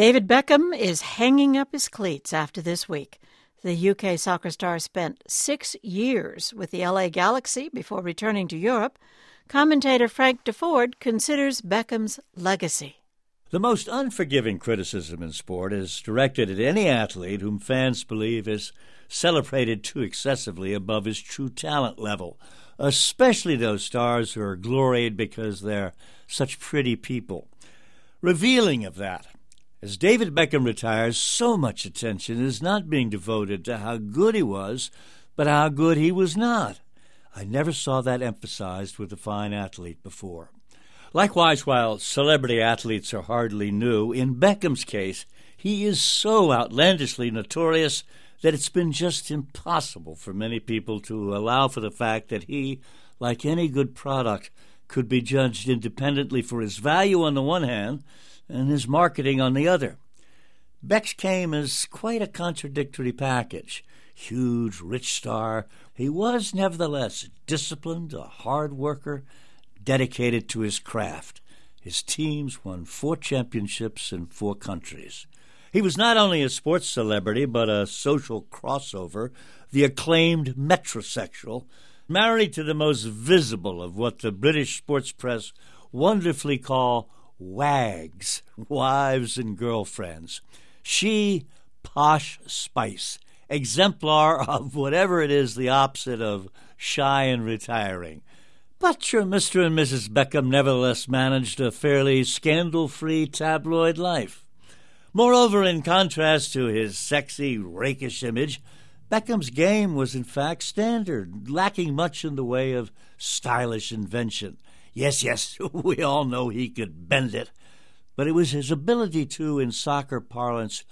David Beckham is hanging up his cleats after this week. The UK soccer star spent 6 years with the LA Galaxy before returning to Europe. Commentator Frank Deford considers Beckham's legacy. The most unforgiving criticism in sport is directed at any athlete whom fans believe is celebrated too excessively above his true talent level, especially those stars who are gloried because they're such pretty people. Revealing of that, as David Beckham retires, so much attention is not being devoted to how good he was, but how good he was not. I never saw that emphasized with a fine athlete before. Likewise, while celebrity athletes are hardly new, in Beckham's case, he is so outlandishly notorious that it's been just impossible for many people to allow for the fact that he, like any good product, could be judged independently for his value on the one hand and his marketing on the other. Beck's came as quite a contradictory package. Huge, rich star, he was nevertheless disciplined, a hard worker, dedicated to his craft. His teams won 4 championships in 4 countries. He was not only a sports celebrity, but a social crossover, the acclaimed metrosexual, married to the most visible of what the British sports press wonderfully call wags, wives and girlfriends. She, posh spice, exemplar of whatever it is the opposite of shy and retiring. But your Mr. and Mrs. Beckham nevertheless managed a fairly scandal-free tabloid life. Moreover, in contrast to his sexy, rakish image, Beckham's game was in fact standard, lacking much in the way of stylish invention. Yes, we all know he could bend it, but it was his ability to, in soccer parlance,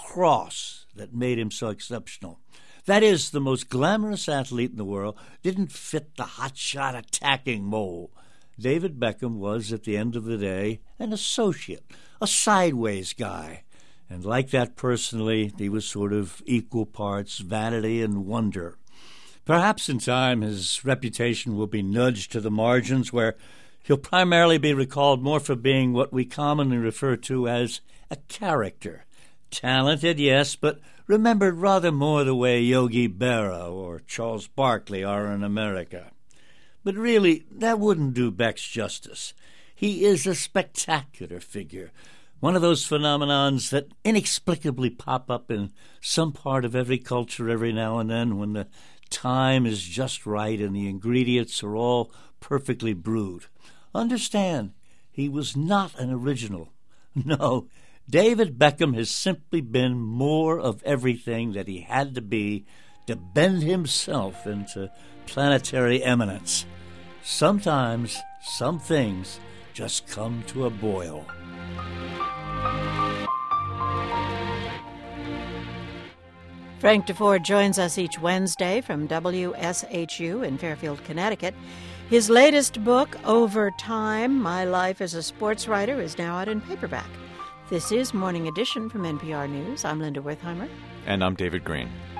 cross that made him so exceptional. That is, the most glamorous athlete in the world didn't fit the hotshot attacking mold. David Beckham was, at the end of the day, an associate, a sideways guy. And like that personally, he was sort of equal parts vanity and wonder. Perhaps in time his reputation will be nudged to the margins where he'll primarily be recalled more for being what we commonly refer to as a character. Talented, yes, but remembered rather more the way Yogi Berra or Charles Barkley are in America. But really, that wouldn't do Beck's justice. He is a spectacular figure, one of those phenomenons that inexplicably pop up in some part of every culture every now and then when the time is just right and the ingredients are all perfectly brewed. Understand, he was not an original. No, David Beckham has simply been more of everything that he had to be to bend himself into planetary eminence. Sometimes some things just come to a boil. Frank Deford joins us each Wednesday from WSHU in Fairfield, Connecticut. His latest book, Over Time, My Life as a Sports Writer, is now out in paperback. This is Morning Edition from NPR News. I'm Linda Wertheimer. And I'm David Green.